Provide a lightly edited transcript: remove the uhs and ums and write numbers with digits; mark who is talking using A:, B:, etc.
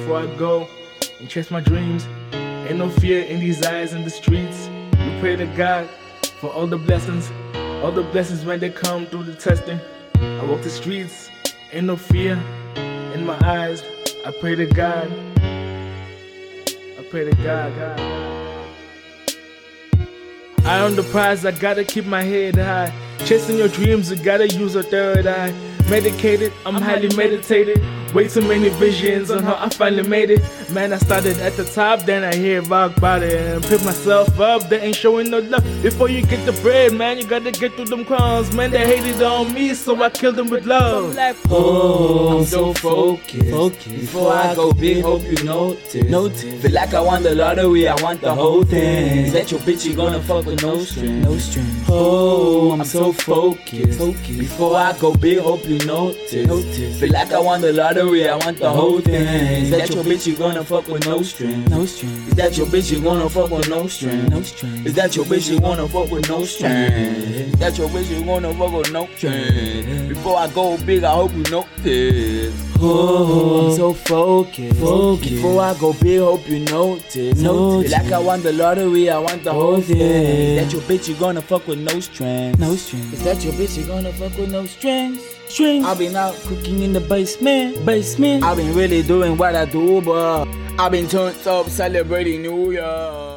A: before I go and chase my dreams. Ain't no fear in these eyes in the streets. We pray to God for all the blessings when they come through the testing. I walk the streets, ain't no fear in my eyes. I pray to God. I pray to God. Eye on the prize, I gotta keep my head high. Chasing your dreams, you gotta use a third eye. Medicated, I'm highly meditated. Way too many visions on how I finally made it. Man, I started at the top, then I hear rock bottom and pick myself up. They ain't showing no love. Before you get the bread, man, you gotta get through them crumbs. Man, they hated on me, so I killed them with love.
B: Oh, I'm so focused. Before I go big, hope you notice. Feel like I won the lottery, I want the whole thing. Is that your bitch, you gonna fuck with no strings? Oh, I'm so focused. Before I go big, hope you notice. Feel like I won the lottery, I want the whole thing. Is that your bitch, you gonna fuck with no strings? Is that your bitch, you gonna fuck with no strings? Is that your bitch, you wanna fuck with no strings? Is that your bitch, you wanna fuck with no strings? Before I go big, I hope you notice. Oh, I'm so focused. Before I go big, hope you notice. Feel like I won the lottery, I want the whole thing. Is that your bitch, you gonna fuck with no strings? Is that your bitch, you gonna fuck with no strings? I've been out cooking in the basement. I've been really doing what I do, but I've been turned up celebrating New Year.